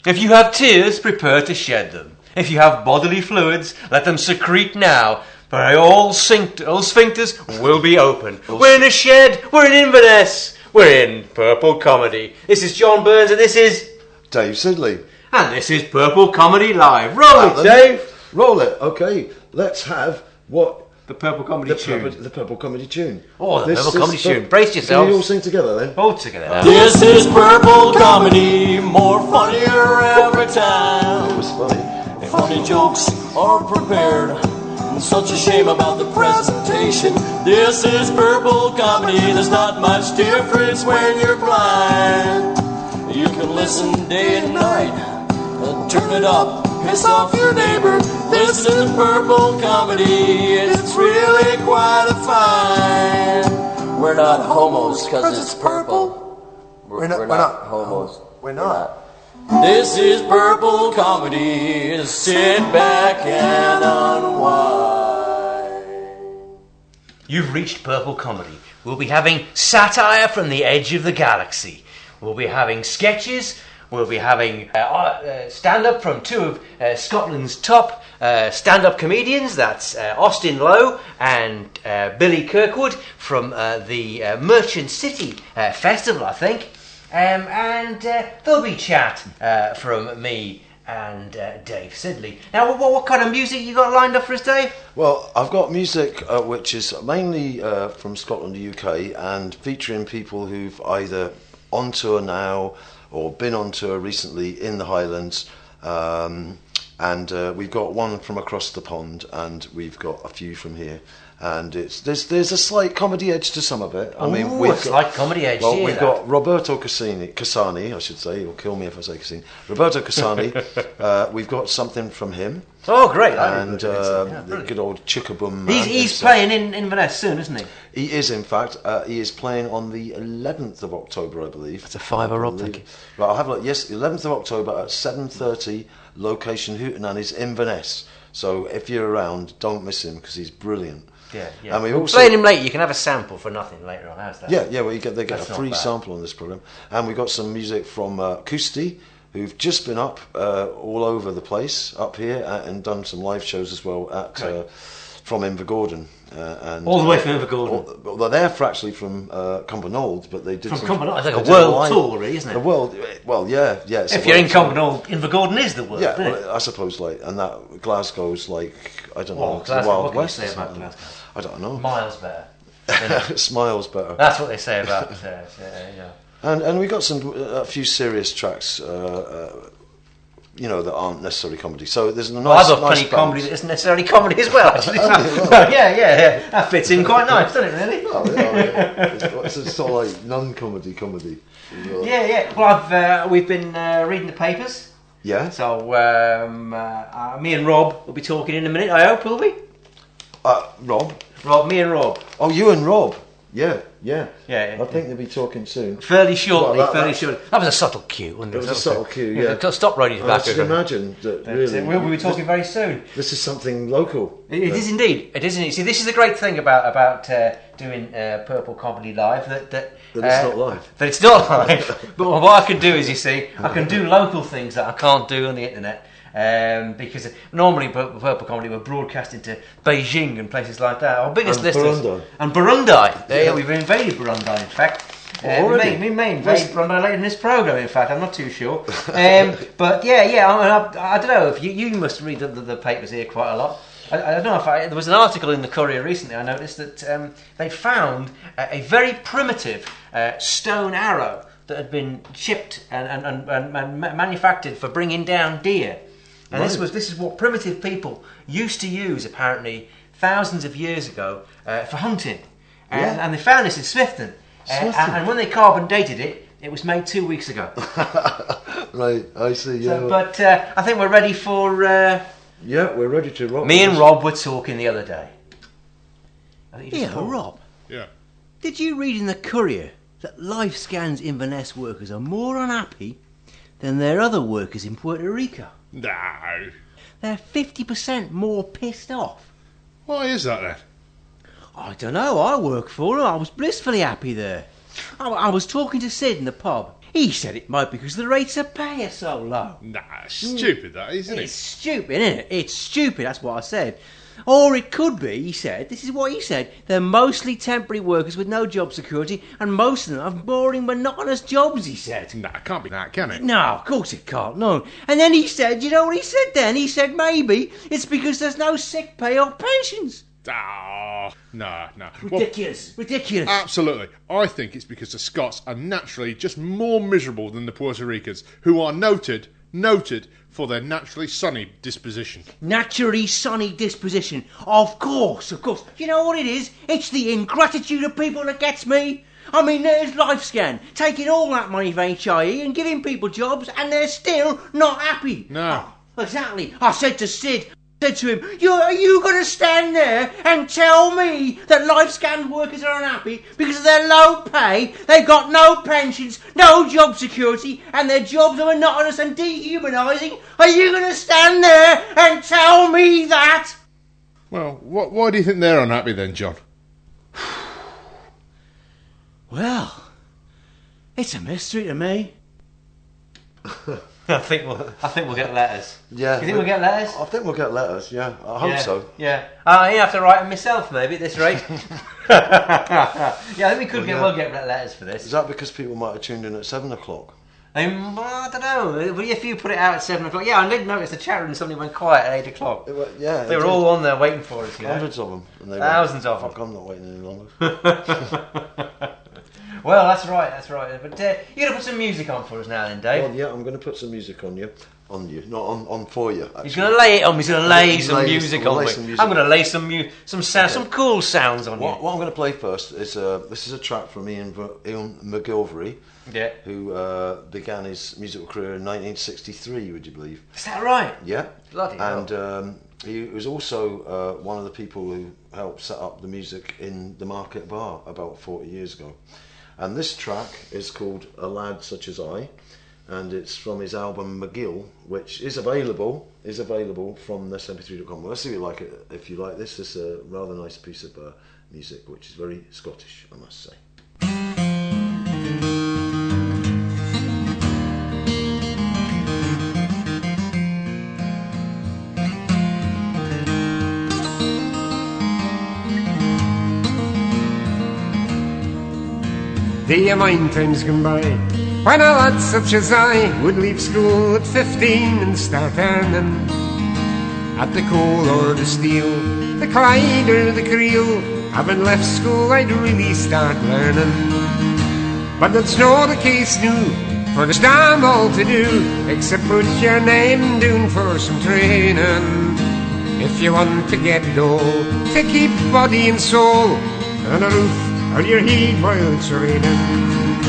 If you have tears, prepare to shed them. If you have bodily fluids, let them secrete now, for all sphincters will be open. We're in a shed, we're in Inverness, we're in Purple Comedy. This is John Burns and this is... Dave Sidley. And this is Purple Comedy Live. Roll it, Dave! Roll it, okay. Let's have what... The Purple Comedy tune. The Purple Comedy tune. Oh, the Purple Comedy tune. Brace yourselves. Can you all sing together then? All together now. This is Purple Comedy, more funnier every time. It was funny. Funny jokes are prepared. Such a shame about the presentation. This is Purple Comedy, there's not much difference when you're blind. You can listen day and night. Turn it up, piss off your neighbor. This is Purple Comedy, it's really quite a find. We're not homos cause it's purple. We're not homos. We're not. This is Purple Comedy, sit back and unwind. You've reached Purple Comedy. We'll be having satire from the edge of the galaxy. We'll be having sketches. We'll be having stand-up from two of Scotland's top stand-up comedians. That's Austin Lowe and Billy Kirkwood from the Merchant City Festival, I think. And there'll be chat from me and Dave Sidley. Now, what kind of music you got lined up for us, Dave? Well, I've got music which is mainly from Scotland, the UK, and featuring people who've either on tour now or been on tour recently in the Highlands, and we've got one from across the pond, and we've got a few from here, and there's a slight comedy edge to some of it. It's like comedy edge. Well, we've got Roberto Casani, I should say. He'll kill me if I say Casani. Roberto Casani. We've got something from him. Oh, great! And the good old Chickaboom. He's playing in Inverness soon, isn't he? He is, in fact. He is playing on the 11th of October, I believe. That's a fiver, Rob. Thank you. Right, I'll have a look. Yes, 11th of October at 7:30. Location Hootenanny's Inverness. So if you're around, don't miss him because he's brilliant. Yeah. And we also playing him later. You can have a sample for nothing later on. How's that? Yeah. Well, they get a free sample on this program, and we got some music from Kusti, who've just been up all over the place up here and done some live shows as well at from Invergordon. And all the way from Invergordon. Well, they're actually from Cumbernauld, but they did from some... Cumbernauld. It's like a world tour, really, isn't it? The world, well, yeah. If you're in Cumbernauld, Invergordon is the world, yeah, isn't it? I suppose, and that Glasgow's I don't know, Glasgow, the Wild what West. Can you say about Glasgow? I don't know. Miles better. Smiles better. That's what they say about And we got a few serious tracks, that aren't necessarily comedy. So there's a nice. I've got plenty of comedy that isn't necessarily comedy as well. Actually, yeah. That fits in quite nice, doesn't it? Really? Oh, yeah. It's sort of like non-comedy. Yeah. Well, we've been reading the papers. Yeah. So me and Rob will be talking in a minute. I hope, will we? Rob, me and Rob. Oh, you and Rob. Yeah. I think they'll be talking soon. Fairly shortly. That was a subtle cue, wasn't it? It was a subtle cue, yeah. Stop riding his back. I should imagine that really... We'll be talking very soon. This is something local. It is indeed. It is indeed. See, this is the great thing about doing Purple Comedy Live, that it's not live. That it's not live. But what I can do is, you see, I can do local things that I can't do on the internet. Because normally Purple Comedy were broadcast into Beijing and places like that. Our biggest listeners and Burundi. Yeah, we've invaded Burundi, in fact. We may invade Burundi later in this program. In fact, I'm not too sure. But I don't know if you must read the papers here quite a lot. I don't know if there was an article in the Courier recently. I noticed that they found a very primitive stone arrow that had been shipped and manufactured for bringing down deer. And this is what primitive people used to use, apparently, thousands of years ago for hunting. And they found this in Smithton. And when they carbon dated it, it was made 2 weeks ago. Right, I see, yeah. So, but I think we're ready for... yeah, we're ready to rock. Me and Rob were talking the other day. Rob. Yeah. Did you read in the Courier that LifeScan's Inverness workers are more unhappy than their other workers in Puerto Rico? No. They're 50% more pissed off. Why is that then? I don't know, I work for them. I was blissfully happy there. I was talking to Sid in the pub. He said it might be because the rates of pay are so low. Nah, stupid that, isn't It's it? stupid, isn't it? It's stupid, that's what I said. Or it could be, he said, this is what he said, they're mostly temporary workers with no job security, and most of them have boring, monotonous jobs, he said. Nah, it can't be that, can it? No, of course it can't, no. And then he said, you know what he said then? He said maybe it's because there's no sick pay or pensions. Ah, no. Ridiculous, ridiculous. Absolutely. I think it's because the Scots are naturally just more miserable than the Puerto Ricans, who are noted for their naturally sunny disposition. Naturally sunny disposition. Of course. You know what it is? It's the ingratitude of people that gets me. I mean, there's LifeScan taking all that money for HIE and giving people jobs, and they're still not happy. No. Exactly. I said to Sid, to him, are you going to stand there and tell me that LifeScan workers are unhappy because of their low pay, they've got no pensions, no job security, and their jobs are monotonous and dehumanising? Are you going to stand there and tell me that? Well, why do you think they're unhappy then, John? Well, it's a mystery to me. I think we'll get letters. Yeah. You think we'll get letters? I think we'll get letters, yeah. I hope so. Yeah. You have to write them myself, maybe, at this rate. I think we'll get letters for this. Is that because people might have tuned in at 7 o'clock? I don't know. If you put it out at 7 o'clock... Yeah, I did notice the chat room suddenly went quiet at 8 o'clock. They were all on there waiting for us, you know? Hundreds of them. And they Thousands of them. Fuck, I'm not waiting any longer. Well, that's right. But you're going to put some music on for us now then, Dave? Well, yeah, I'm going to put some music on you, not on for you. Actually. He's going to lay it on me. He's going to lay some music on me. Some music. I'm going to lay some cool sounds on you. What I'm going to play first is this is a track from Ian McGilvery, who began his musical career in 1963. Would you believe? Is that right? Yeah. Bloody hell. And he was also one of the people who helped set up the music in the Market Bar about 40 years ago. And this track is called A Lad Such As I, and it's from his album McGill, which is available from this mp3.com. Well, let's see if you like it. If you like this, it's a rather nice piece of music, which is very Scottish, I must say. Do you mind times gone by, when a lad such as I would leave school at 15 and start earning at the coal or the steel, the Clyde or the Creel? Having left school I'd really start learning, but that's not the case now, for there's damn all to do except put your name down for some training. If you want to get dough to keep body and soul and a roof or your heat while it's raining.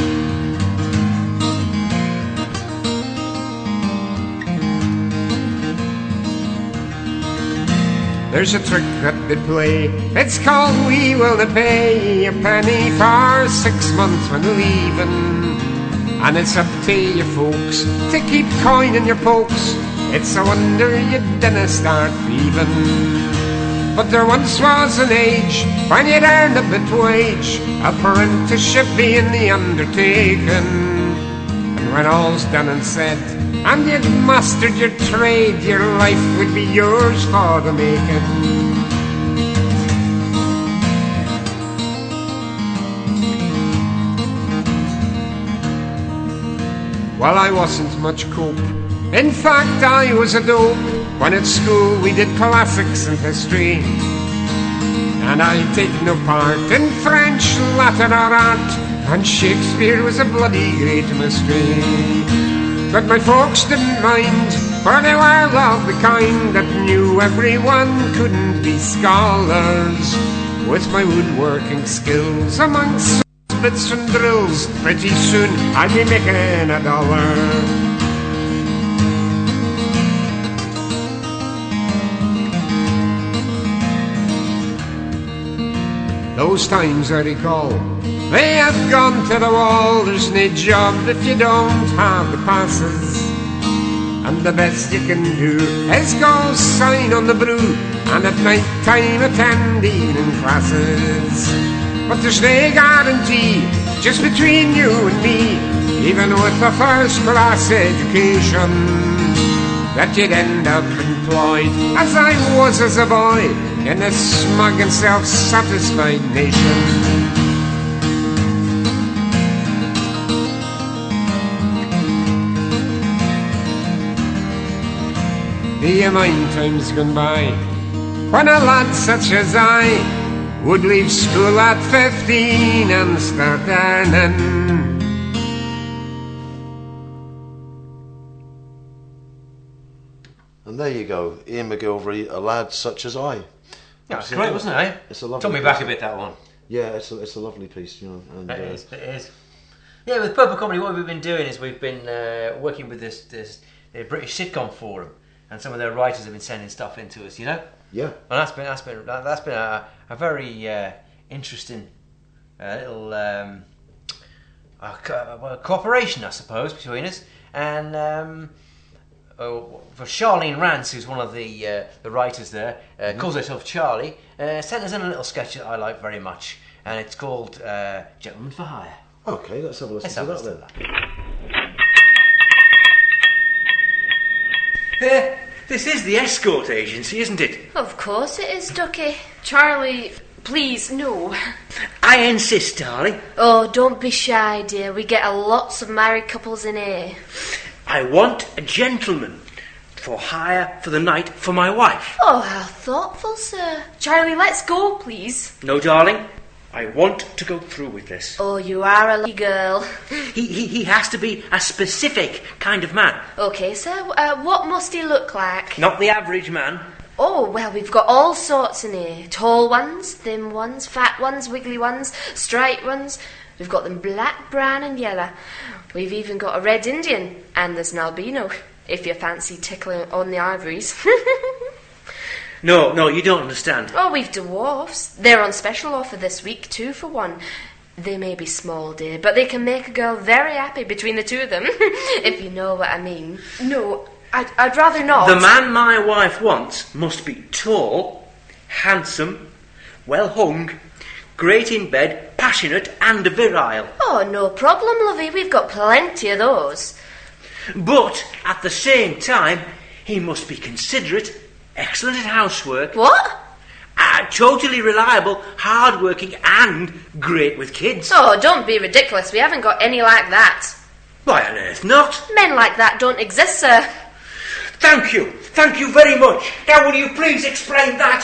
There's a trick that they play, it's called We Will Not Pay, a penny for 6 months when leaving, and it's up to you folks to keep coin in your pokes. It's a wonder you didn't start thieving. But there once was an age when you'd earn a bit wage, apprenticeship being the undertaking. And when all's done and said, and you'd mastered your trade, your life would be yours for the making. Well, I wasn't much cope. In fact, I was a dope. When at school we did classics and history, and I'd take no part in French, Latin or art, and Shakespeare was a bloody great mystery. But my folks didn't mind, for they were of the kind that knew everyone couldn't be scholars. With my woodworking skills amongst bits and drills, pretty soon I'd be making $1. Those times I recall, they have gone to the wall. There's no job if you don't have the passes, and the best you can do is go sign on the brew, and at night time attend evening classes. But there's no guarantee, just between you and me, even with a first-class education, that you'd end up employed, as I was as a boy, in this smug and self-satisfied nation. Do you mind times gone by, when a lad such as I would leave school at 15 and start earning? And there you go, Ian McGilvery, A Lad Such As I. That's great, wasn't it? It's a lovely Took me piece. back a bit, that one. Yeah, it's a lovely piece, you know. And, It is. Yeah, with Purple Comedy, what we've been doing is we've been working with the British Sitcom Forum, and some of their writers have been sending stuff in to us, you know. Yeah. And that's been a very interesting little cooperation, I suppose, between us. And for Charlene Rance, who's one of the writers there, calls herself Charlie, sent us in a little sketch that I like very much, and it's called Gentleman for Hire. Okay, let's have a listen to that then. This is the escort agency, isn't it? Of course it is, Ducky. Charlie, please, no. I insist, darling. Oh, don't be shy, dear. We get lots of married couples in here. I want a gentleman for hire for the night for my wife. Oh, how thoughtful, sir. Charlie, let's go, please. No, darling. I want to go through with this. Oh, you are a lucky girl. He has to be a specific kind of man. Okay, sir. What must he look like? Not the average man. Oh, well, we've got all sorts in here. Tall ones, thin ones, fat ones, wiggly ones, striped ones. We've got them black, brown and yellow. We've even got a red Indian. And there's an albino, if you fancy tickling on the ivories. No, you don't understand. Oh, we've dwarfs. They're on special offer this week, 2 for 1. They may be small, dear, but they can make a girl very happy between the two of them, if you know what I mean. No, I'd rather not. The man my wife wants must be tall, handsome, well hung, great in bed, passionate and virile. Oh, no problem, lovey. We've got plenty of those. But at the same time, he must be considerate, excellent at housework. What? Totally reliable, hard-working and great with kids. Oh, don't be ridiculous. We haven't got any like that. Why on earth not? Men like that don't exist, sir. Thank you very much. Now will you please explain that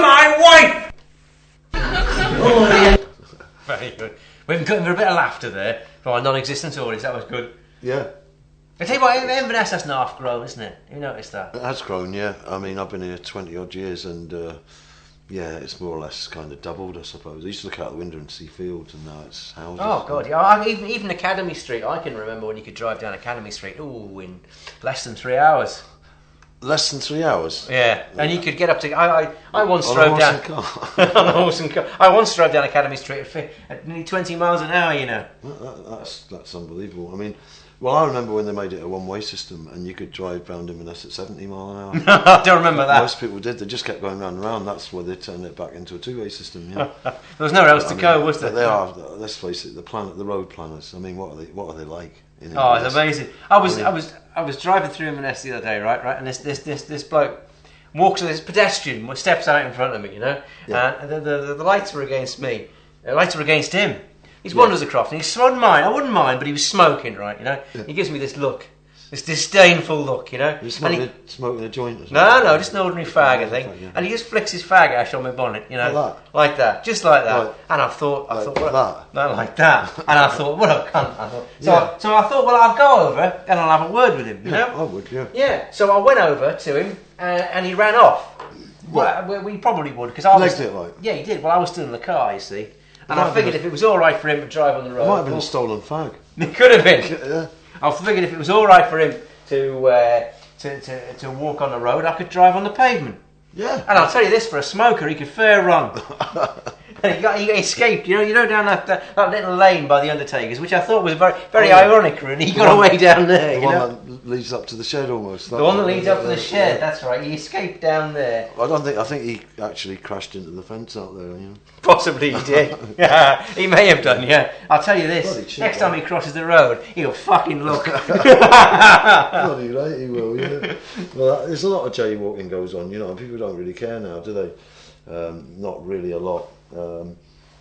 to my wife? Very good. We've been cutting for a bit of laughter there from our non-existent audience. That was good. Yeah. I tell you what, Inverness has not half grown, isn't it? You noticed that? It has grown, yeah. I mean, I've been here 20 odd years and yeah, it's more or less kind of doubled, I suppose. I used to look out the window and see fields, and now it's houses. Oh, God, yeah. Even Academy Street, I can remember when you could drive down Academy Street, in less than 3 hours. Less than 3 hours? Yeah, and you could get up to... I once drove down... On on a horse and car. I once drove down Academy Street at nearly 20 miles an hour, you know. That's unbelievable. I mean... Well, I remember when they made it a one-way system and you could drive round Inverness at 70 mile an hour. I don't remember that. Most people did. They just kept going round and round. That's why they turned it back into a two-way system. Yeah. There was nowhere else to go, was there? They are. Let's face it. The road planners. I mean, what are they like? In Oh, Inverness? it's amazing. I was driving through Inverness the other day, right, and this bloke walks, this pedestrian steps out in front of me, you know, and the lights were against me. The lights were against him. He wanders across and he's wouldn't mind. I wouldn't mind, but he was smoking, right? You know, he gives me this look, this disdainful look, you know. He's smoking a joint or something? No, just an ordinary fag, I think. Yeah. And he just flicks his fag ash on my bonnet, you know, like that, just like that. Like, and I thought, like that? No, like that. And I thought, what a cunt. So I thought, well, I'll go over and I'll have a word with him, you know. I would, yeah. Yeah. So I went over to him and he ran off. Well, we probably would because I was. Legged it like? Yeah, he did. Well, I was still in the car, you see. And I figured if it was all right for him to drive on the road... It might have been a stolen fag. It could have been. Yeah. I figured if it was all right for him to walk on the road, I could drive on the pavement. Yeah. And I'll tell you this, for a smoker, he could fair run. He escaped, you know, down that little lane by the Undertakers, which I thought was very ironic, really. He got away down there. The one that leads up to the shed almost. The one that leads up to the shed, that's right. He escaped down there. I think he actually crashed into the fence out there, you know. Possibly he did. Yeah, he may have done, yeah. I'll tell you this, next time he crosses the road, he'll fucking look. Bloody right, he will, yeah. Well, there's a lot of jaywalking goes on, you know, and people don't really care now, do they? Not really a lot. No.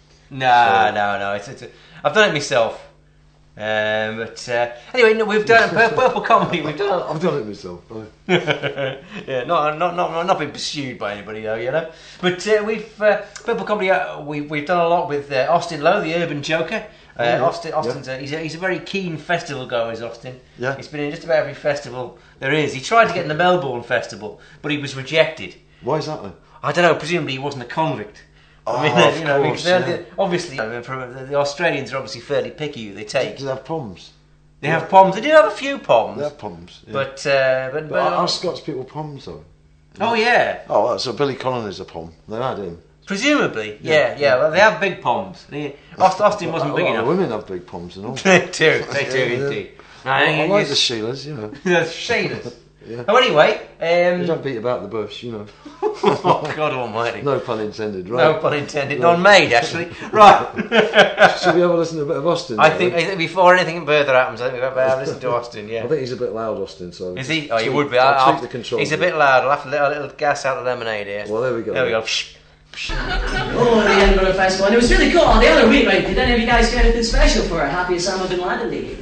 I've done it myself. But anyway, no, we've done Purple Comedy. We've done. I've done it myself. Yeah, not been pursued by anybody though, you know. But we've Purple Comedy. We've done a lot with Austin Lowe, the Urban Joker. Austin's he's a very keen festival goer, is Austin. Yeah. He's been in just about every festival there is. He tried to get in the Melbourne Festival, but he was rejected. Why is that then? I don't know. Presumably he wasn't a convict. Obviously, the Australians are obviously fairly picky who they take. Do they have POMs? They have POMs. They do have a few POMs. They have POMs. Yeah. But are Scots people POMs though? Oh yeah. Oh, so Billy Conlon is a POM. They had him. Presumably, yeah. Well, they have big POMs. Austin wasn't big enough. The women have big POMs and all. They do indeed. I like the Sheilas, you know. The Sheilas. Yeah. Oh, anyway. You don't beat about the bush, you know. Oh, God almighty. No pun intended, right? No pun intended. None made, actually. Right. Should we have a listen to a bit of Austin? I think before anything further happens, I think we've got to have a listen to Austin, yeah. I think he's a bit loud, Austin, so... Is he? Oh, he would be. I'll tweak the controls. He's a bit loud. I'll have to let a little gas out the lemonade here. Well, there we go. There we go. Oh, the Edinburgh Festival, and it was really cool. The other week, right? Did any of you guys get anything special for a happy Osama bin Laden Day?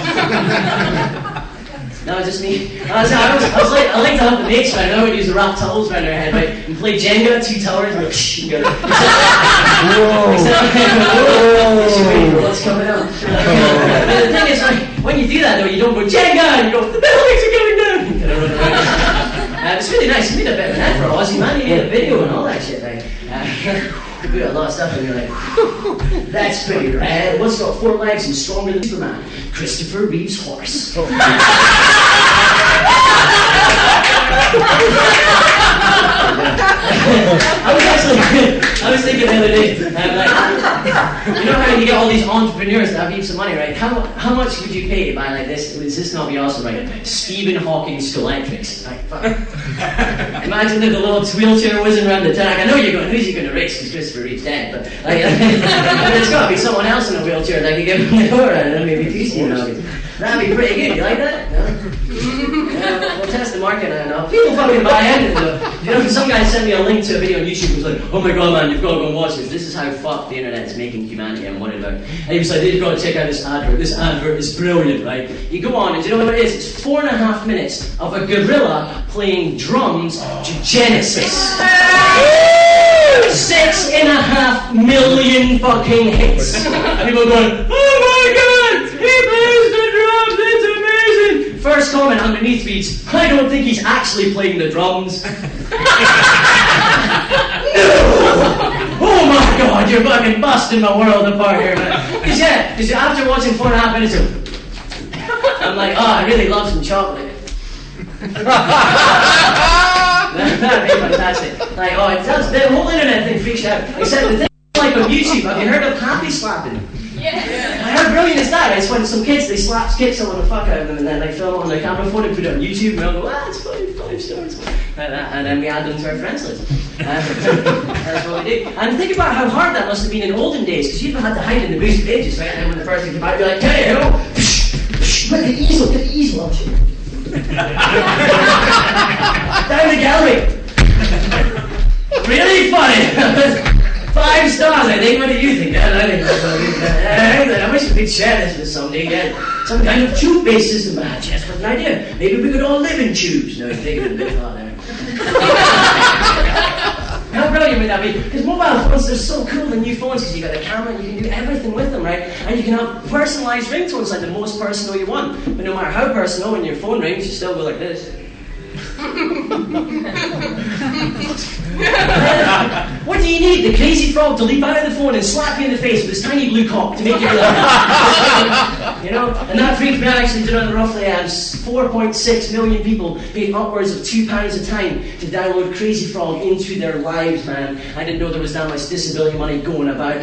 No, just me. I like to have the mates, right? I would use the wrap towels around their head, right? And play Jenga, 2 towers, and go, whoa! What's coming up? The thing is, right, when you do that, though, you don't go Jenga, and you go, the buildings are going down! It's really nice. You made a bit of an effort, Aussie, man. You made a video and all that shit, right? You put a lot of stuff and you're like, that's pretty rad. What's got 4 legs and stronger than Superman? Christopher Reeve's horse. I was thinking the other day, you know how you get all these entrepreneurs that have heaps of money, right? How much would you pay to buy like this? Would this not be awesome, right? Stephen Hawking's Scholectrics. Right? Imagine if the little wheelchair whizzing around the track. I know you're going, who's he going to race? Because Christopher Reeve's dead, but there's got to be someone else in a wheelchair that can get him the door and maybe teach you. That'd be pretty good. You like that? No? Yeah, we'll test the market. I know. People fucking buy into it. You know, some guy sent me a link to a video on YouTube. He was like, "Oh my god, man, you've got to go and watch this. This is how fucked the internet is making humanity." And what about? And he was like, "You've got to check out this advert. This advert is brilliant, right?" You go on, and do you know what it is? It's 4.5 minutes of a gorilla playing drums to Genesis. 6.5 million fucking hits. People going, "Oh my god, he plays the drums, it's amazing!" First comment underneath reads, "I don't think he's actually playing the drums." No! Oh my god, you're fucking busting my world apart here, man. Because after watching 4.5 minutes of I'm like, oh, I really love some chocolate. That'd be fantastic. Like, oh, it does. The whole internet thing freaks out. Except the thing like on YouTube, have you heard of happy slapping? Yeah. How brilliant is that? It's when some kids, they kick someone the fuck out of them and then they film it on their camera phone and put it on YouTube and we all go, it's funny, 5 stars. And then we add them to our friends list. That's what we do. And think about how hard that must have been in olden days, because you had to hide in the boost pages, right? And then when the first thing came out, you're like, hey, hello! Get the easel out here. Down the gallery. Really funny. 5 stars, I think. What do you think? I wish we could share this with somebody. Some kind of tube-based system. Just with an idea. Maybe we could all live in tubes. No, take it a bit farther. How brilliant would that be? Because mobile phones, they're so cool, the new phones, because you got a camera and you can do everything with them, right? And you can have personalised ringtones, like the most personal you want. But no matter how personal, when your phone rings, you still go like this. What do you need? The crazy frog to leap out of the phone and slap you in the face with his tiny blue cock to make you laugh. You know? And that freaked me out. Actually did it roughly 4.6 million people paid upwards of £2 a time to download Crazy Frog into their lives, man. I didn't know there was that much disability money going about.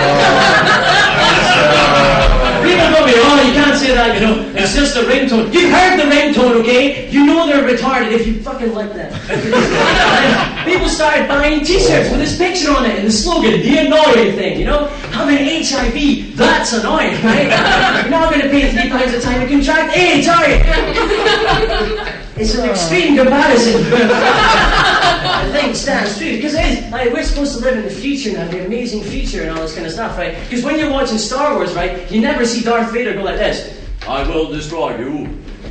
People go me, oh, you can't say that, you know. It's just a ringtone. You've heard the ringtone, okay? You know they're retarded if you fucking like that. People started buying t-shirts with his picture on it and the slogan, the annoying thing, you know? Having HIV, that's annoying, right? You're not going to pay £3 a time to contract AIDS, are you? It's an extreme comparison. I think stands true, because it is, like, we're supposed to live in the future now, the amazing future and all this kind of stuff, right? Because when you're watching Star Wars, right, you never see Darth Vader go like this. I will destroy you.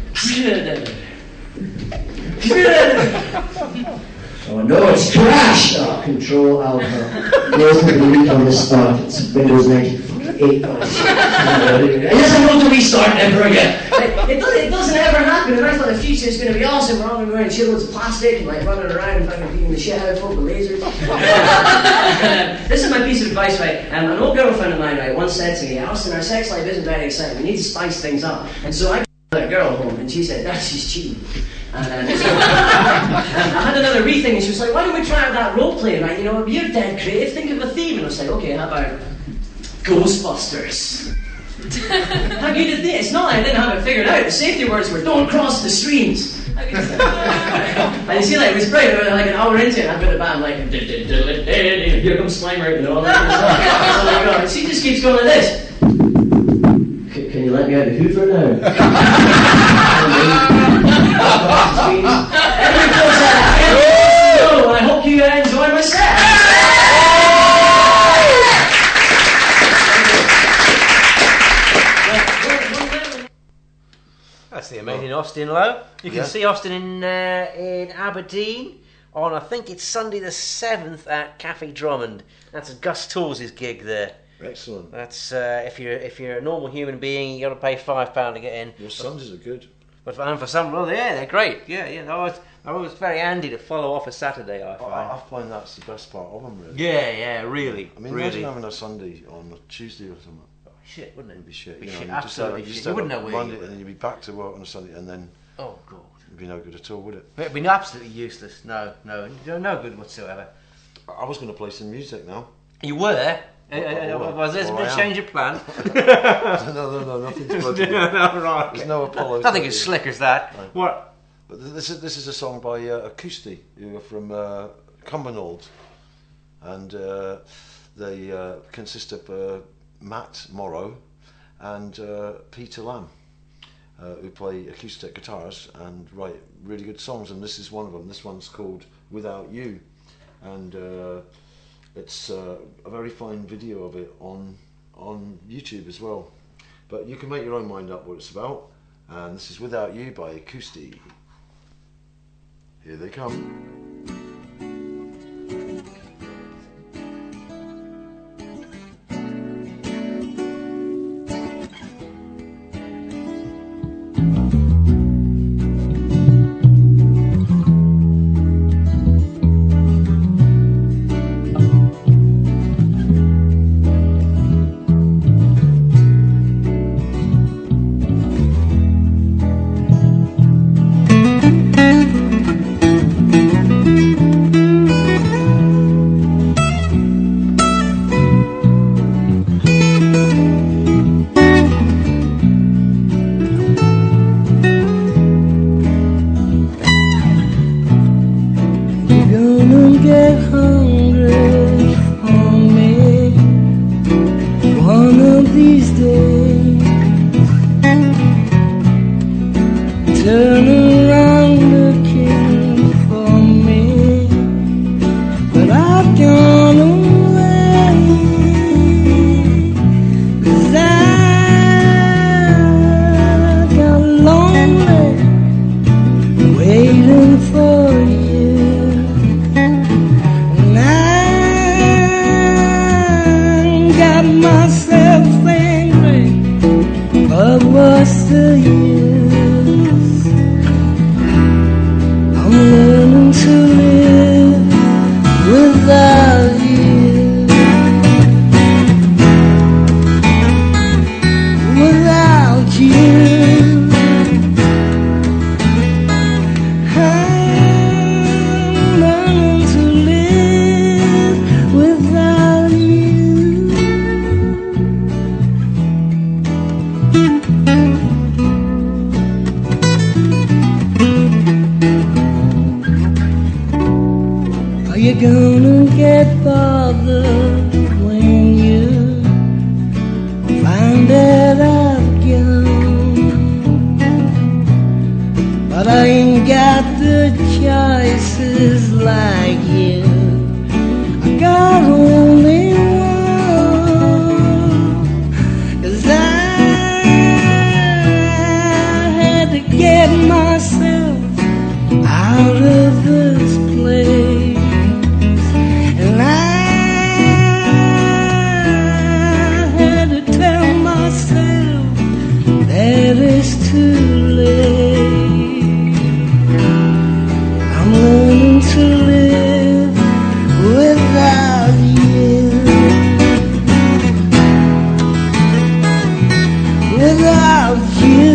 Oh no, it's crashed! Oh, Control Alpha. There's the delete on the start. It's Windows 98. It doesn't want to restart ever again. It doesn't ever happen, and I thought the future is going to be awesome. We're all going to be wearing shitloads of plastic and like running around and fucking beating the shit out of folk with lasers. This is my piece of advice, right? An old girlfriend of mine, right, once said to me, Austin, our sex life isn't very exciting. We need to spice things up. And so I that girl home, and she said, she's cheating. And I had another rethink, and she was like, why don't we try out that role play, right? You know, you're dead creative, think of a theme. And I was like, okay, how about Ghostbusters? How good is this? It's not like I didn't have it figured out. The safety words were, don't cross the streams. And you see, like, it was great. Like an hour into it, I've got a band like, here comes Slimer, and all that kind of stuff. And she just keeps going like this. Can you let me out of Hoover now? I hope you enjoy my set. That's the amazing Austin Lowe. You can see Austin in Aberdeen on, I think it's Sunday the 7th at Cafe Drummond. That's Gus Tools' gig there. Excellent. That's if you're a normal human being, you got to pay £5 to get in. Your Sundays are good. But for some, well, yeah, they're great. Yeah. I was very handy to follow off a Saturday. I find that's the best part of them, really. Yeah, really. I mean, really. imagine having a Sunday on a Tuesday or something. Oh, shit, wouldn't it? It'd be shit. Be you know, shit. you Absolutely just shit. You wouldn't know where Monday, you were. and then you'd be back to work on a Sunday, and then. Oh God. It'd be no good at all, would it? It'd be absolutely useless. No good whatsoever. I was going to play some music now. You were. Was there a bit of change of plan? No, nothing to bloody. No, right. There's no Apollo. Nothing as slick as that. Right. What? But this is a song by Acousti, who are from Cumbernauld, and they consist of Matt Morrow and Peter Lamb, who play acoustic guitars and write really good songs. And this is one of them. This one's called "Without You," and it's a very fine video of it on YouTube as well. But you can make your own mind up what it's about. And this is "Without You" by Acousti. Here they come. What's the use? I'm learning you're gonna get bothered when you find that I've gone. But I ain't got the choices like you. I got only one. 'Cause I had to get myself out of this place, and I had to tell myself that it's too late. I'm learning to live without you, without you.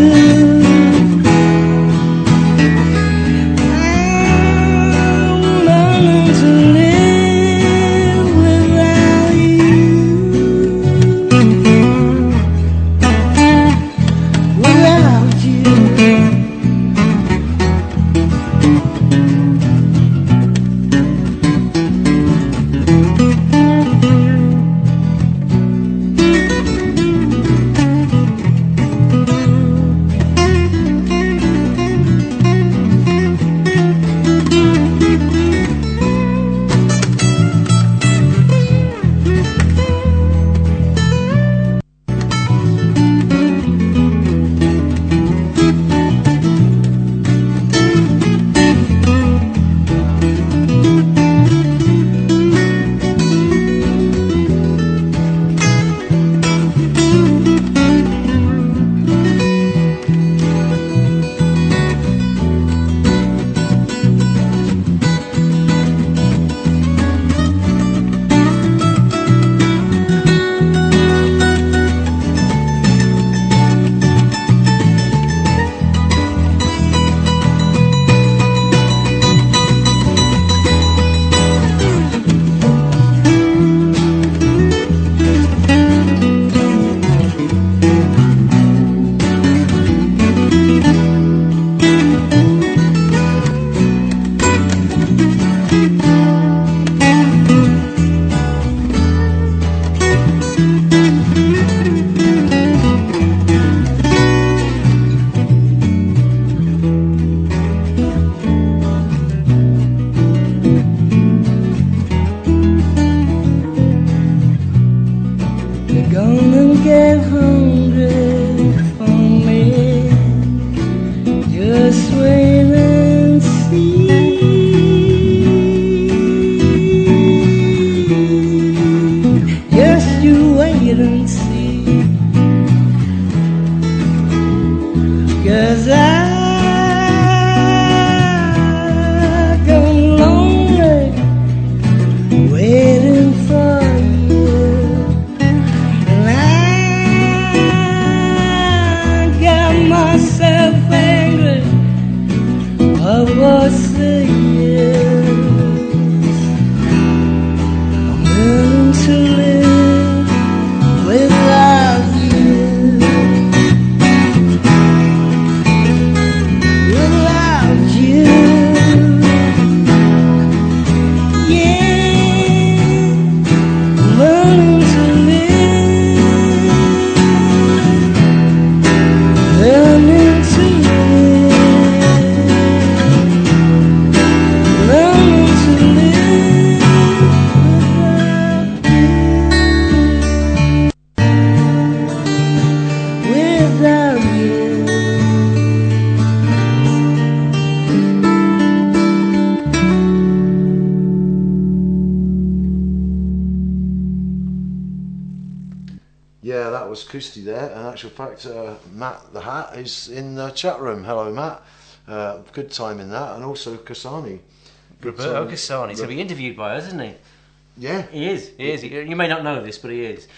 Yeah, that was Koosty there. In actual fact, Matt the Hat is in the chat room. Hello, Matt. Good time in that. And also Kasani. Roberto Kasani. He's going to be interviewed by us, isn't he? Yeah. He is. You may not know this, but he is.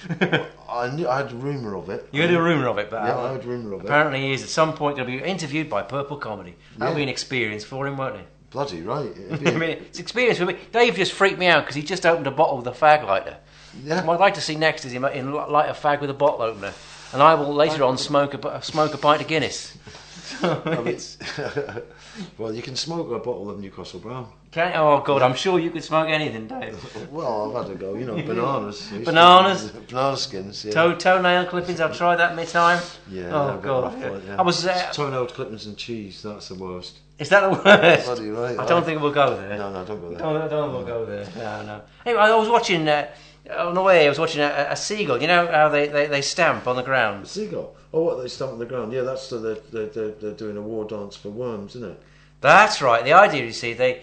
I had a rumour of it. You had a rumour of it, but yeah, I had a rumour of it. Apparently he is at some point going to be interviewed by Purple Comedy. That'll be an experience for him, won't it? Bloody right. I mean, it's experience for me. Dave just freaked me out because he just opened a bottle with a fag lighter. Yeah. What I'd like to see next is him light a fag with a bottle opener, and I will later on smoke a pint of Guinness. Well, you can smoke a bottle of Newcastle Brown. Can oh God, I'm sure you could smoke anything, Dave. Well, I've had to go. Bananas. Bananas? Banana skins. Yeah. Toenail clippings. I've tried that many times. Yeah. Oh God. I was. Toenail clippings and cheese. That's the worst. Is that the worst? Bloody right. I don't think we'll go there. No, don't go there. Don't we'll go there. No. Anyway, I was watching. On the way, I was watching a seagull. You know how they stamp on the ground. A seagull. Oh, what, they stamp on the ground? Yeah, that's they're doing a war dance for worms, isn't it? That's right. The idea, you see, the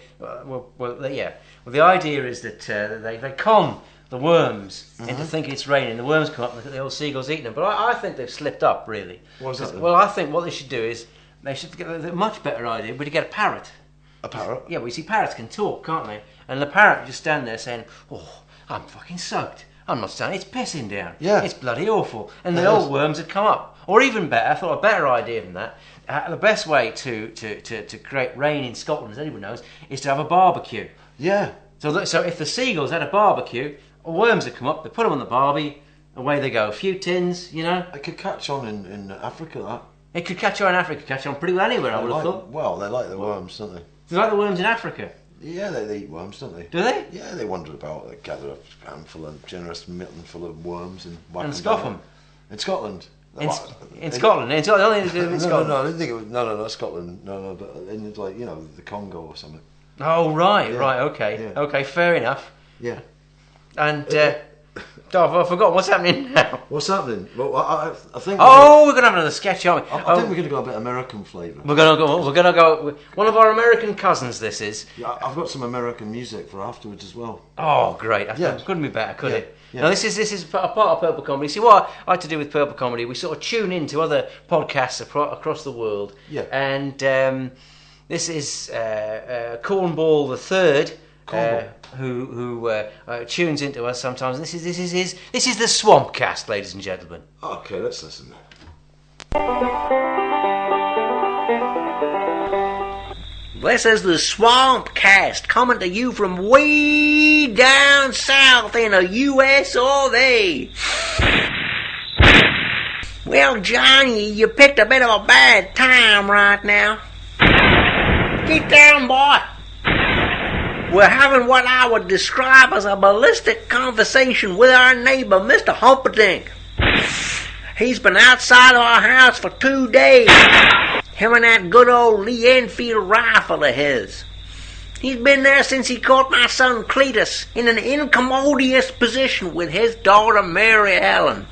idea is that they con the worms into thinking it's raining. The worms come up, and the old seagull's eating them. But I think they've slipped up, really. What's that? Well, I think what they should do is they should get a much better idea. Would to get a parrot. A parrot? Yeah. Well, you see, parrots can talk, can't they? And the parrot would just stand there saying, "Oh, I'm fucking soaked. I'm not standing. It's pissing down. Yeah. It's bloody awful." And the old worms would come up. Or even better, I thought a better idea than that. The best way to create rain in Scotland, as anyone knows, is to have a barbecue. Yeah. So if the seagulls had a barbecue, worms would come up, they put them on the barbie, away they go. A few tins, you know. It could catch on in Africa, that. It could catch on in Africa, catch on pretty well anywhere, I would have thought. Well, they like the worms, don't they? They like the worms in Africa. Yeah, they eat worms, don't they? Do they? Yeah, they wander about, they gather a handful of generous mitten full of worms and whack And them scoff down. them. In Scotland. In Scotland? In Scotland? No, I didn't think it was. No, not Scotland. No, but in like the Congo or something. Oh right, Yeah. right, okay, Yeah. okay, fair enough. Yeah. And I've forgotten what's happening now. What's happening? Well, I think. Oh, we're gonna have another sketch, aren't we? I think we're going to go a bit American flavour. We're gonna go. One of our American cousins. This is. Yeah, I've got some American music for afterwards as well. Oh, great! Yeah. Couldn't be better, could Yeah, it? yeah. Now this is a part of Purple Comedy. See what I like to do with Purple Comedy? We sort of tune into other podcasts across the world. Yeah. And this is Cornball the Third. Who tunes into us sometimes. This is the Swampcast, ladies and gentlemen. Okay, let's listen. This is the Swampcast coming to you from way down south in the US of A. Well, Johnny, you picked a bit of a bad time right now. Get down, boy. We're having what I would describe as a ballistic conversation with our neighbor, Mr. Humperdinck. He's been outside of our house for 2 days. Him and that good old Lee Enfield rifle of his. He's been there since he caught my son Cletus in an incommodious position with his daughter Mary Ellen.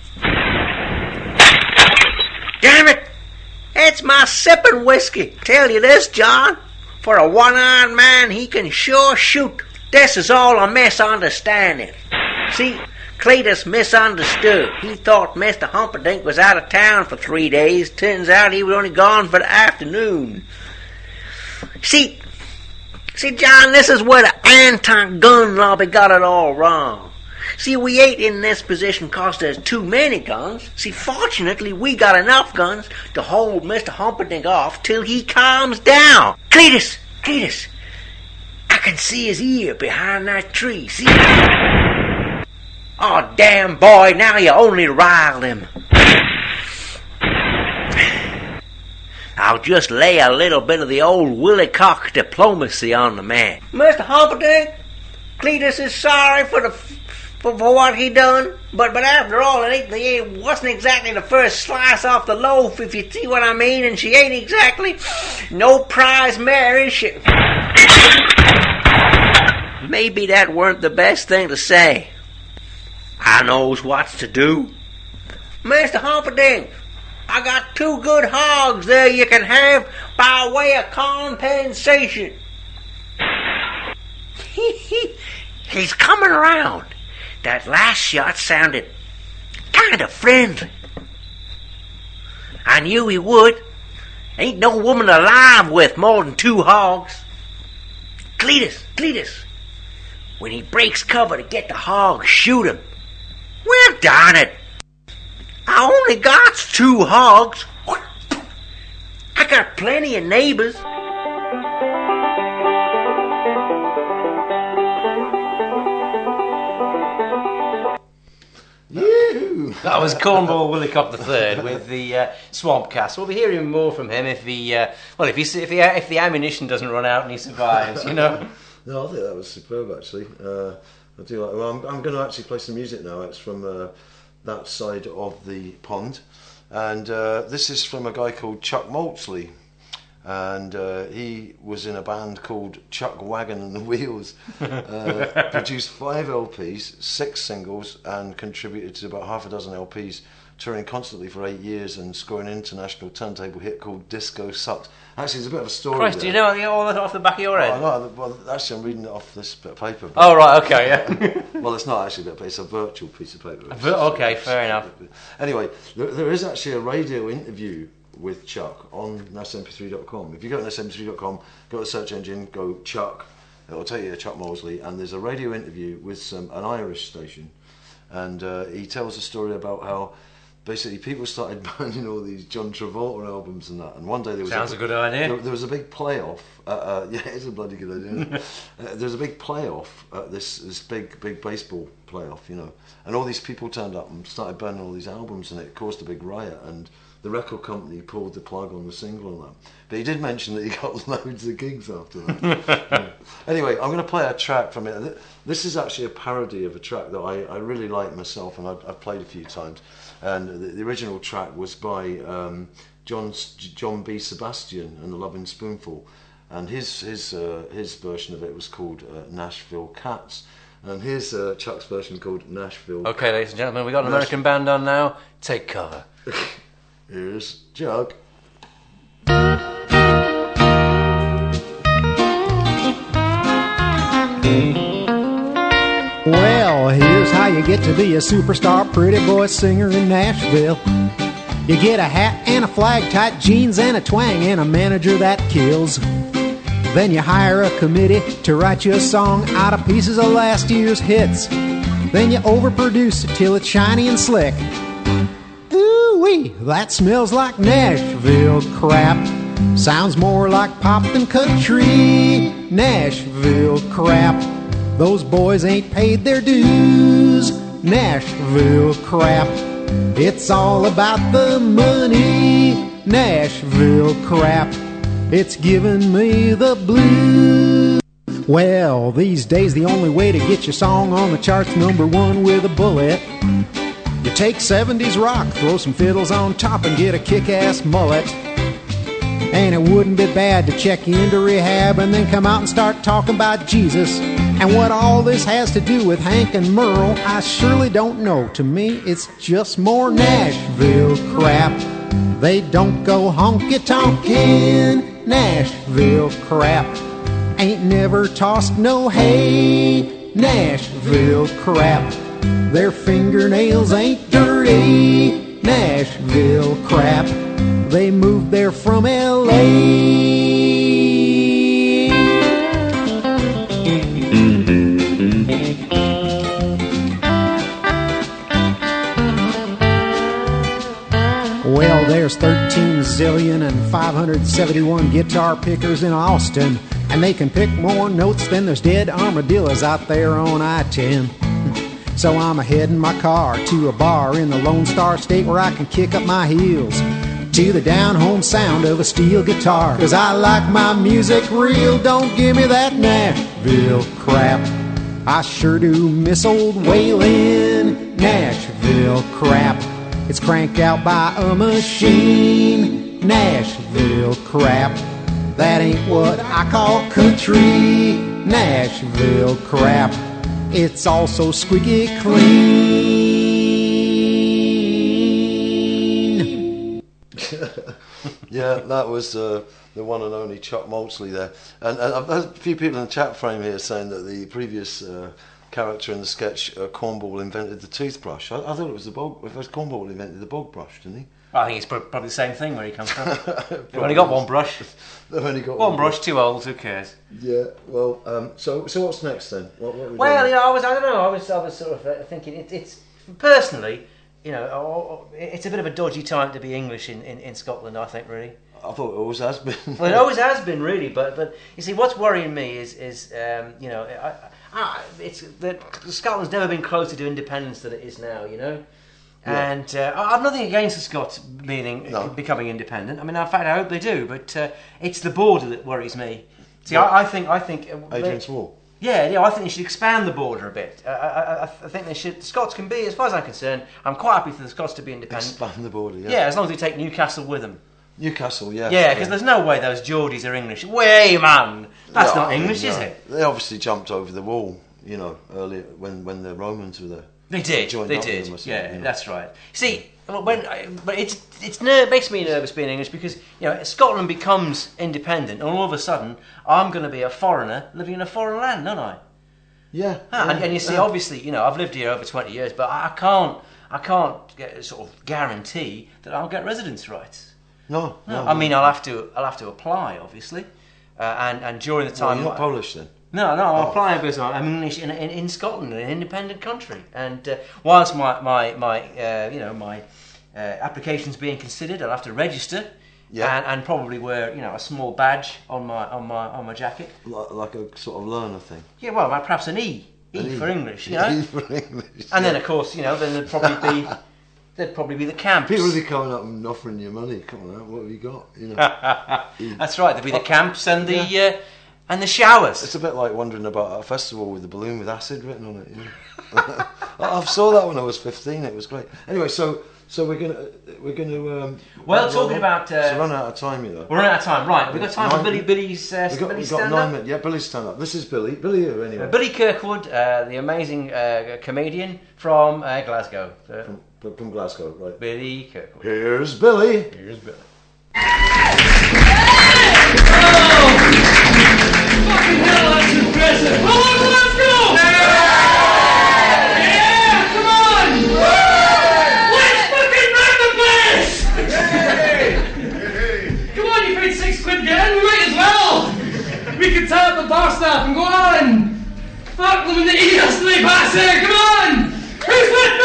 Damn it! It's my sipping whiskey. Tell you this, John. For a one-eyed man, he can sure shoot. This is all a misunderstanding. See, Cletus misunderstood. He thought Mr. Humperdinck was out of town for 3 days. Turns out he was only gone for the afternoon. See, John, this is where the anti-gun lobby got it all wrong. See, we ain't in this position because there's too many guns. See, fortunately, we got enough guns to hold Mr. Humperdinck off till he calms down. Cletus! I can see his ear behind that tree, see? Oh, damn, boy, now you only riled him. I'll just lay a little bit of the old Willie Cock diplomacy on the man. Mr. Humperdinck, Cletus is sorry for what he done, but after all, it wasn't exactly the first slice off the loaf, if you see what I mean, and she ain't exactly no prize Mary. Maybe that weren't the best thing to say. I knows what's to do. Mr. Humperdinck, I got 2 good hogs there you can have by way of compensation. He's coming around. That last shot sounded kind of friendly. I knew he would. Ain't no woman alive with more than 2 hogs. Cletus, when he breaks cover to get the hogs, shoot him. Well, darn it. I only got 2 hogs. I got plenty of neighbors. That was Cornwall Willicock III with the Swamp Cast. We'll be hearing more from him if if the ammunition doesn't run out and he survives, you know. No, I think that was superb actually. I do like. Well, I'm going to actually play some music now. It's from that side of the pond, and this is from a guy called Chuck Maltsley. And he was in a band called Chuck Wagon and the Wheels, produced 5 LPs, 6 singles, and contributed to about half a dozen LPs, touring constantly for 8 years and scoring an international turntable hit called Disco Sucks. Actually, there's a bit of a story. Christ, do you know all that off the back of your head? Oh, no, well, actually, I'm reading it off this bit of paper. Oh, right, okay, yeah. Well, it's not actually a bit of paper, it's a virtual piece of paper. Okay, fair enough. Anyway, there is actually a radio interview with Chuck on nasmp3.com. If you go to nasmp3.com, go to the search engine, go Chuck, it'll take you to Chuck Maltsley, and there's a radio interview with an Irish station, and he tells a story about how basically people started buying all these John Travolta albums and that, and one day there was a good idea. There was a big playoff. Yeah, it's a bloody good idea. There was a big playoff, this big baseball playoff, you know, and all these people turned up and started burning all these albums, and it caused a big riot, and the record company pulled the plug on the single and that. But he did mention that he got loads of gigs after that. Yeah. Anyway, I'm going to play a track from it. This is actually a parody of a track that I really like myself, and I've played a few times. And the original track was by John B. Sebastian and the Loving Spoonful, and his version of it was called Nashville Cats. And here's Chuck's version called Nashville. Okay, ladies and gentlemen, we got an American band on now. Take cover. Here's Chuck. Well, here's how you get to be a superstar pretty boy singer in Nashville. You get a hat and a flag, tight jeans and a twang, and a manager that kills. Then you hire a committee to write you a song out of pieces of last year's hits. Then you overproduce it till it's shiny and slick. Ooh-wee, that smells like Nashville crap. Sounds more like pop than country. Nashville crap. Those boys ain't paid their dues. Nashville crap. It's all about the money. Nashville crap. It's giving me the blues. Well, these days the only way to get your song on the charts #1 with a bullet, you take 70s rock, throw some fiddles on top, and get a kick-ass mullet. And it wouldn't be bad to check into rehab and then come out and start talking about Jesus. And what all this has to do with Hank and Merle, I surely don't know. To me, it's just more Nashville crap. They don't go honky-tonkin'. Nashville crap. Ain't never tossed no hay. Nashville crap. Their fingernails ain't dirty. Nashville crap. They moved there from L.A. Well, there's 13 zillion and 571 guitar pickers in Austin, and they can pick more notes than there's dead armadillos out there on I-10. So I'm heading my car to a bar in the Lone Star State where I can kick up my heels to the down-home sound of a steel guitar. 'Cause I like my music real, don't give me that Nashville crap. I sure do miss old Waylon. Nashville crap. It's cranked out by a machine. Nashville crap. That ain't what I call country. Nashville crap. It's also squeaky clean. Yeah, that was the one and only Chuck Maltsley there. And I've had a few people in the chat frame here saying that the previous character in the sketch, Cornball, invented the toothbrush. I thought it was Cornball invented the bog brush, didn't he? I think it's probably the same thing where he comes from. They've only got one brush. They've only got one brush, two holes, who cares? Yeah, well, so what's next then? What well, doing? I don't know, I was sort of thinking, it's personally, you know, it's a bit of a dodgy time to be English in Scotland, I think, really. I thought it always has been. Well, it always has been, really, but you see, what's worrying me is you know, it's that Scotland's never been closer to independence than it is now, you know. And I've nothing against the Scots becoming independent. I mean, in fact, I hope they do. But it's the border that worries me. See, I think Adrian's Wall. Yeah, I think they should expand the border a bit. I think they should. The Scots can be, as far as I'm concerned, I'm quite happy for the Scots to be independent. Expand the border, yeah. Yeah, as long as they take Newcastle with them. Newcastle, yeah. Yeah, because there's no way those Geordies are English. Way, man! That's not English, is it? They obviously jumped over the wall, earlier when the Romans were there. They did. They did. That's right. See, but it makes me nervous being English because Scotland becomes independent, and all of a sudden I'm going to be a foreigner living in a foreign land, don't I? Yeah. And you see, obviously, I've lived here over 20 years, but I can't sort of guarantee that I'll get residence rights. No. I mean, I'll have to apply, obviously, and during the time. You're not Polish then. No, I'm applying because I'm English in Scotland, an independent country. And whilst my application's being considered, I'll have to register, and probably wear a small badge on my jacket, like a sort of learner thing. Yeah, well, perhaps an E for English, E for English. And then of course, then there'd probably be the camps. People would be coming up and offering you money. Come on, what have you got? That's right. There'd be the camps and the. And the showers. It's a bit like wondering about a festival with a balloon with acid written on it. I saw that when I was 15. It was great. Anyway, so we're gonna. Well, talking about. So run out of time, We're running out of time, right? We've got time for Billy's. We've got 9 minutes. Yeah, Billy's stand up. This is Billy. Billy who anyway? Billy Kirkwood, the amazing comedian from Glasgow. From Glasgow, right? Billy Kirkwood. Here's Billy. Fucking hell, that's impressive! Come on, let's go! Yeah, come on! Let's fucking run the place! Come on, you paid £6 again, we might as well! We can tie up the bar staff and go on! Fuck them in the ears till they pass here, come on! Who's with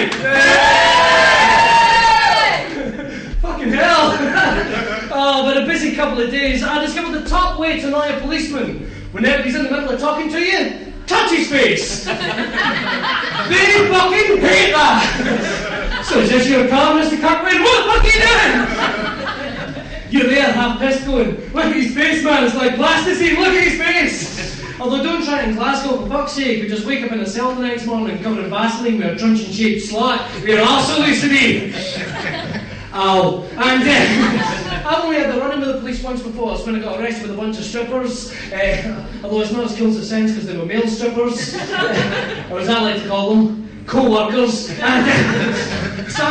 me? Fucking hell! Oh, but a busy couple of days. I discovered the top way to annoy a policeman when everybody's in the middle of talking to you. Touch his face. They fucking hate that. So is this your car, Mr. Kirkwood? What the fuck are you doing? You're there, half pissed going, look at his face, man. It's like plasticine. Look at his face. Although don't try it in Glasgow, for fuck's sake. We just wake up in a cell the next morning covered in Vaseline with a truncheon-shaped slot. We're also loose to be. Ow. And I've only had the run-in with the police once before. It's when I got arrested with a bunch of strippers. Although it's not as cool as it sounds because they were male strippers. Or as I like to call them, co-workers. And so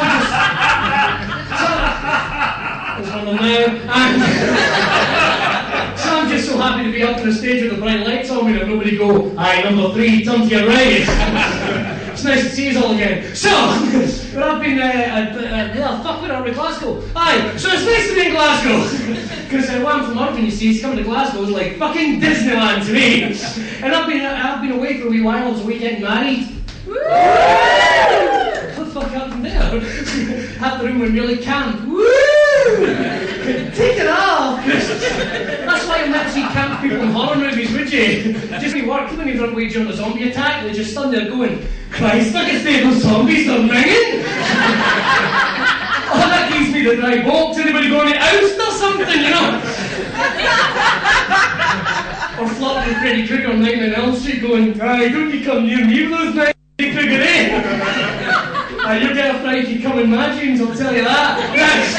I'm just so happy to be up on the stage with the bright lights on me and nobody go, aye, number 3, turn to your right. It's nice to see you all again. So, but I've been, fuck, where are we, Glasgow? Aye, so it's nice to be in Glasgow. Because when I'm from London, you see, it's coming to Glasgow is like fucking Disneyland to me. And I've been away for a wee while, I was away getting married. What the fuck happened there? Half the room went really camp. Woo! Take it off! That's why you never see camp people in horror movies, would you? Just be working when you run away during a zombie attack, they just stand there going, Christ, look at those zombies, they're ringing! Oh, that gives me the dry bolt. Anybody going to oust or something, Or flopping Freddy Krueger on Nightmare on Elm Street going, aye, don't you come near me with those Freddy Krueger, you'll get a fright if you come in my dreams, I'll tell you that.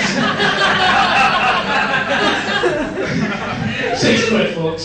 £6, folks.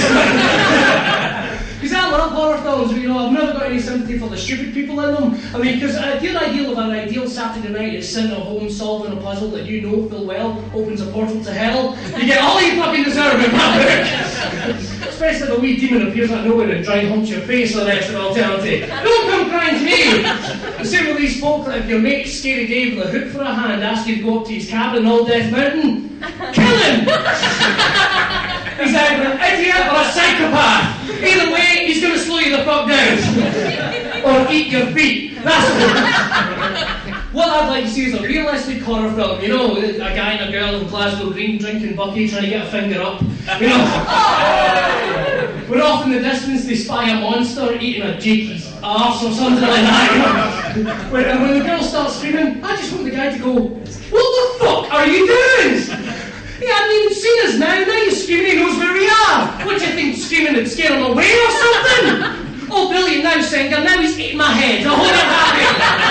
Because I love horror films, I've never got any sympathy for the stupid people in them. I mean, because your ideal of an ideal Saturday night is sitting at home solving a puzzle that you know full well opens a portal to hell. You get all you fucking deserve in my book. Especially if a wee demon appears out of nowhere and dry humps your face for the rest of eternity. Don't come crying to me! The same with these folk that if your mate Scary Dave with a hook for a hand asks you to go up to his cabin in All Death Mountain, kill him! He's either an idiot or a psychopath. Either way, he's going to slow you the fuck down. Or eat your feet. That's what I'd like to see is a realistic horror film. A guy and a girl in Glasgow Green drinking bucky trying to get a finger up. We're off off in the distance they spy a monster eating a jakey's arse or something like that, you know. And when the girl starts screaming, I just want the guy to go, what the fuck are you doing? He hadn't even seen us now he's screaming, he knows where we are. What do you think, screaming and scare him away or something? Oh, brilliant, now Singer, now he's eating my head. I hope you're happy.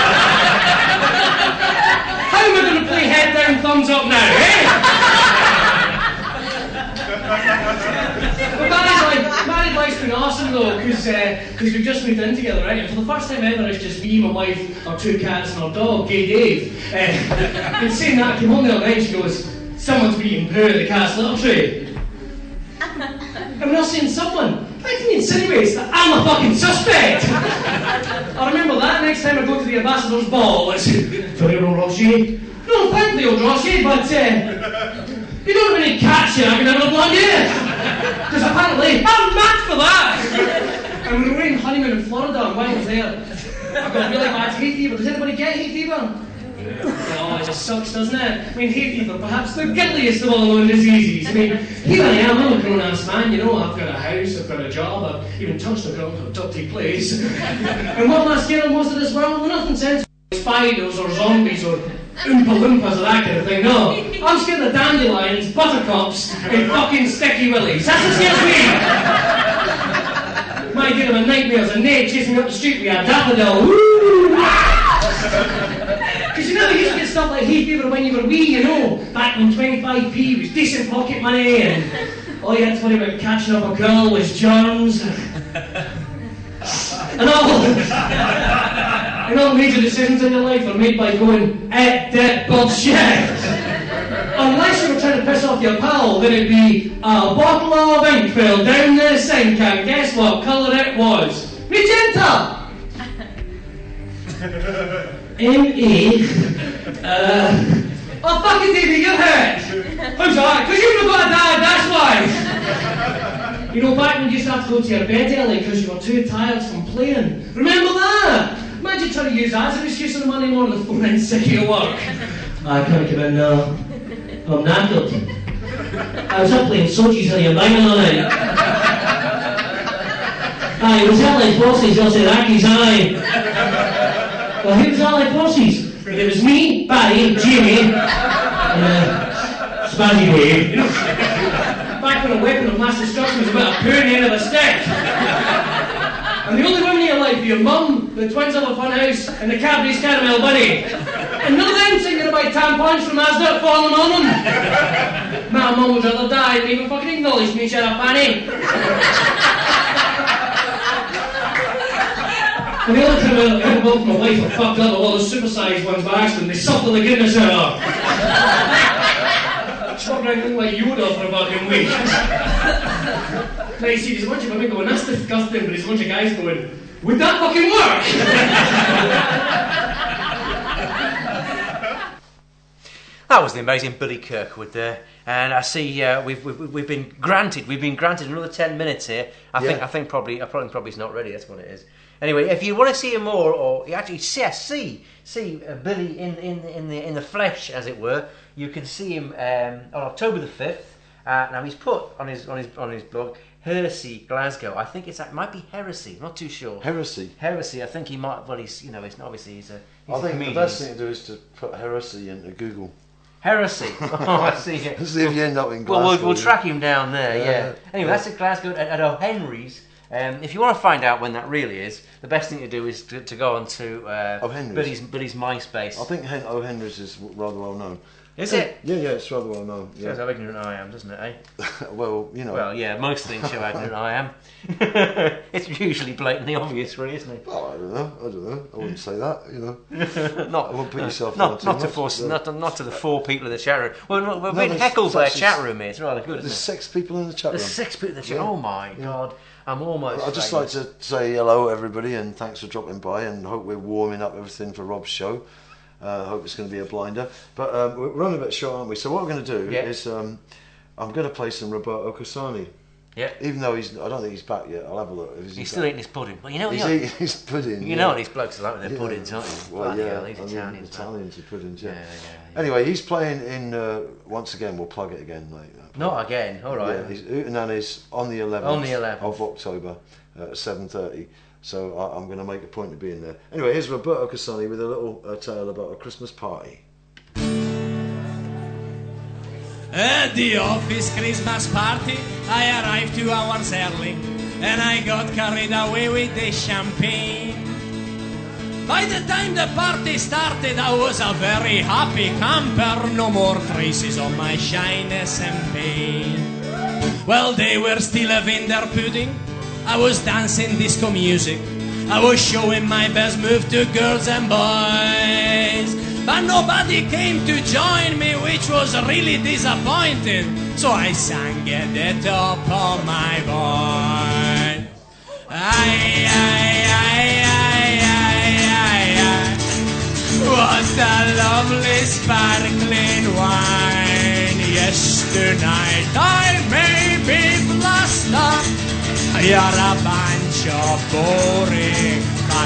How am I going to play head down, thumbs up now, eh? But married life's been awesome though, because we've just moved in together, right? And for the first time ever, it's just me, my wife, our 2 cats, and our dog, Gay Dave. And saying that, I came home the other night and she goes, someone's been eating poo in the cat's litter tray. And we're not saying someone. How can you insinuate that I'm a fucking suspect? I remember that next time I go to the ambassador's ball. It's Ferrero Rocher. No, thankfully, old Rocher, but you don't have any cats here I can have a blood in. Because apparently I'm mad for that. And we were away on honeymoon in Florida, and while I was there, I got really bad hay fever. Does anybody get hay fever? Oh, it just sucks, doesn't it? I mean, hay fever, perhaps the deadliest of all known diseases. I mean, here I am, I'm a grown-ass man, you know, I've got a house, I've got a job, I've even touched a girl to a dirty place. And what am I scared of most of this world? Well, nothing sensible. Spiders or zombies or Oompa Loompas or that kind of thing, no. I'm scared of dandelions, buttercups, and fucking sticky willies. That's what scares me! My idea of a nightmare is a Ned chasing me up the street with a daffodil. Because you know, you used to get stuff like hay fever when you were wee, you know, back when 25p was decent pocket money, and all you had to worry about catching up a girl was germs, and all major decisions in your life are made by going, that bullshit. Unless you were trying to piss off your pal, then it'd be a bottle of ink fell down the sink, and guess what colour it was? Magenta! M.A. Oh, fucking David, you're hurt! How's that? Because you've got a dad, that's why! You know, back when you used to have to go to your bed early because you were too tired from playing. Remember that? Imagine trying to use that as an excuse on a Monday morning to phone in sick of your work. I can't come in now. I'm knackered. I was up playing Sochi's on your banging all night. Aye, it was Allied Forces, you'll say Iraqis, aye. Well, who was Allied Forces? It was me, Barry, Jimmy, and Spazzy Dave. You know, back when a weapon of mass destruction was about a poo in the end of a stick. And the only women in your life were your mum, the twins of a fun house, and the Cadbury's Caramel Bunny. And none of them singing about tampons from Asda falling on them. My mum would rather die than even fucking acknowledge me, shut up, Annie. And the other time I ever both my wife were fucked up with all the supersized ones by accident, they sucked all the goodness out of her. She walked around looking like Yoda for about a week. Now you see, there's a bunch of women going, that's disgusting, but there's a bunch of guys going, would that fucking work? That was the amazing Billy Kirkwood there, and I see we've been granted another 10 minutes here. I think probably it's not ready. That's what it is. Anyway, if you want to see him more, or you actually see Billy in the flesh, as it were, you can see him on October the 5th. Now he's put on his blog Heresy Glasgow. I think it might be Heresy. I'm not too sure. Heresy. I think he might. Well, he's it's obviously he's a comedian. The best thing to do is to put Heresy into Google. Heresy. Oh, I see. See if you end up in Glasgow. Well, we'll track him down there. Yeah. Anyway, that's at Glasgow at O'Henry's. If you want to find out when that really is, the best thing to do is to go on to Billy's MySpace. I think O'Henry's is rather well known. Is it? Yeah, it's rather well known. Shows how ignorant I am, doesn't it, eh? Well, you know. Well, yeah, most things show how ignorant I am. It's usually blatantly obvious, really, isn't it? Well, I don't know. I wouldn't say that, you know. I wouldn't put yourself not to the 4 people in the chat room. Well, we're being heckled by a chat room here. It's rather good, isn't it? There's 6 people in the chat room. There's 6 people in the chat room. Oh, my God. I'm almost... I'd just like to say hello, everybody, and thanks for dropping by, and hope we're warming up everything for Rob's show. Hope it's going to be a blinder. But we're running a bit short, aren't we? So what we're going to do is I'm going to play some Roberto Casani. Yeah. Even though I don't think he's back yet. I'll have a look. He's still eating his pudding. But you know, he's eating his pudding. You know what these blokes are like with their puddings, aren't you? Well, yeah. These Italians. Italians with puddings, yeah. Yeah. Anyway, he's playing in, once again, we'll plug it again, mate. Not again, alright. Yeah, he's Hootenannies on the 11th of October at 7:30. So I'm going to make a point of being there. Anyway, here's Roberto Casani with a little tale about a Christmas party. At the office Christmas party, I arrived 2 hours early, and I got carried away with the champagne. By the time the party started, I was a very happy camper. No more traces of my shyness and pain. Well, they were still having their pudding. I was dancing disco music. I was showing my best move to girls and boys. But nobody came to join me, which was really disappointing. So I sang at the top of my voice. What a lovely sparkling wine. Yes, tonight I may be bluster. You're a bunch of boring.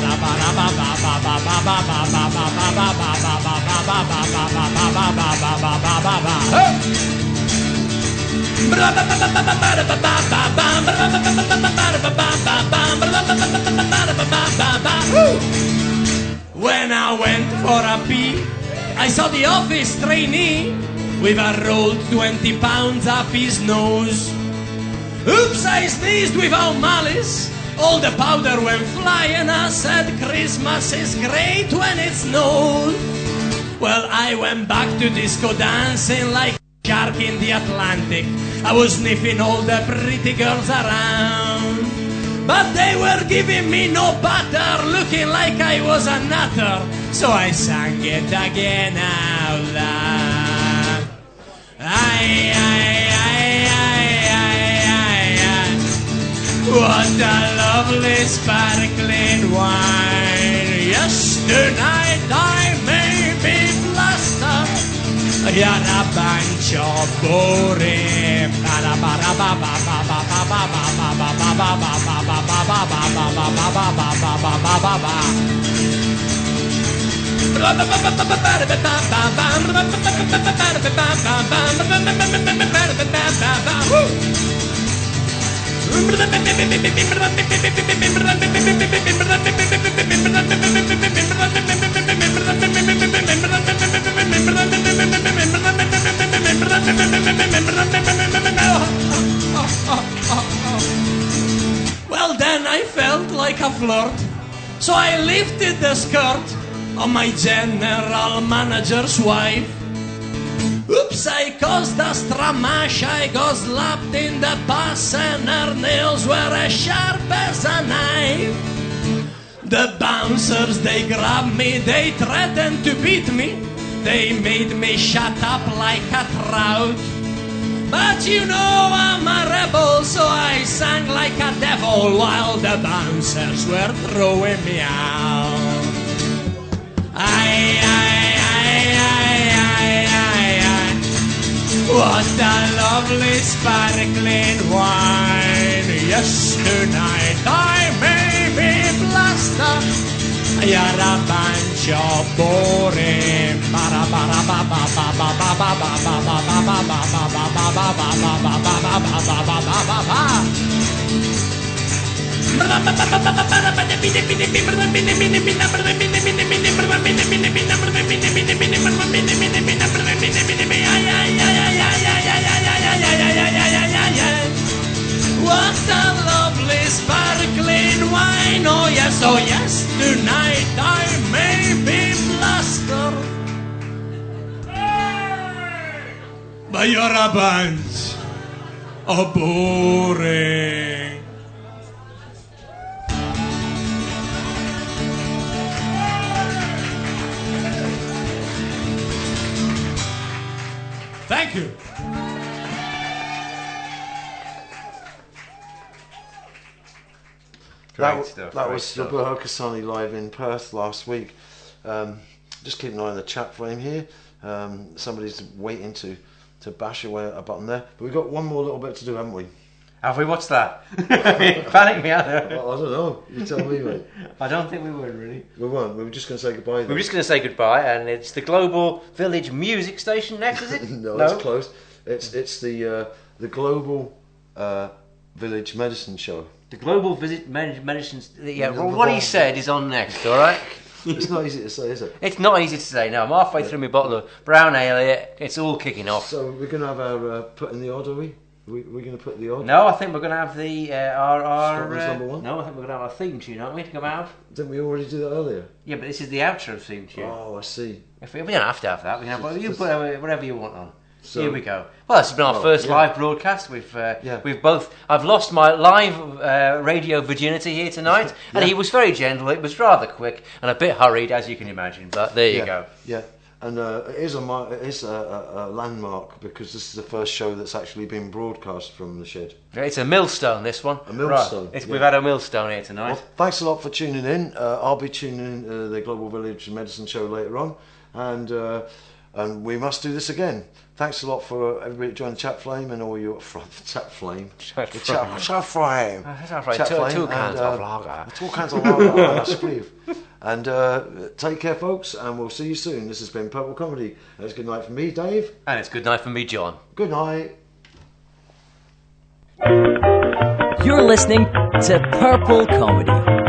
When I went for a pee, I saw the office trainee with a rolled 20 pounds up his nose. Oops, I sneezed without malice. All the powder went flying. I said Christmas is great when it snows. Well, I went back to disco dancing like a shark in the Atlantic. I was sniffing all the pretty girls around, but they were giving me no butter, looking like I was a nutter. So I sang it again out loud. What a lovely sparkling wine. Yes, tonight I may be bluster. You're a bunch of boring. Well, then I felt like a flirt, so I lifted the skirt of my general manager's wife. Oops, I caused a stramash. I got slapped in the pus, and her nails were as sharp as a knife. The bouncers, they grabbed me, they threatened to beat me. They made me shut up like a trout. But you know I'm a rebel, so I sang like a devil while the bouncers were throwing me out. What a lovely sparkling wine. Yes, tonight I may be bluster. You're a bunch of boring. What a lovely sparkling wine. Oh yes, tonight I may be bluster. But you're a bunch of boring. Thank you. That was Roberto Casani live in Perth last week. Just keep an eye on the chat frame here. Somebody's waiting to bash away at a button there. But we've got one more little bit to do, haven't we? Have we? What's that? Panic me out there. Well, I don't know. You tell me, mate. I don't think we were really. We weren't. We were just going to say goodbye. Then. We were just going to say goodbye, and it's the Global Village Music Station next, is it? No, it's close. It's the Global Village Medicine Show. The Global Medicine. Yeah, well, what he said is on next. All right. It's not easy to say, is it? It's not easy to say. No, I'm halfway through my bottle of brown ale here. It's all kicking off. So we're going to have our put in the odd, are we? We're going to put the odd? No, I think we're going to have the our Scotland's number one? No, I think we're going to have our theme tune, aren't we, to come out? Didn't we already do that earlier? Yeah, but this is the outro theme tune. Oh, I see. We don't have to have that. We can have you put whatever you want on. So, here we go. Well, this has been our first live broadcast. We've both. I've lost my live radio virginity here tonight, and he was very gentle. It was rather quick and a bit hurried, as you can imagine. But there you go. Yeah. And it is a landmark because this is the first show that's actually been broadcast from the shed. It's a millstone, this one. A millstone. Right. We've had a millstone here tonight. Well, thanks a lot for tuning in. I'll be tuning in to the Global Village Medicine Show later on, and we must do this again. Thanks a lot for everybody that joined Chat Flame and all your Chat Flame. Chat Flame. Two cans of lager. 2 cans of lager. And take care, folks, and we'll see you soon. This has been Purple Comedy. It's good night from me, Dave. And it's good night from me, John. Good night. You're listening to Purple Comedy.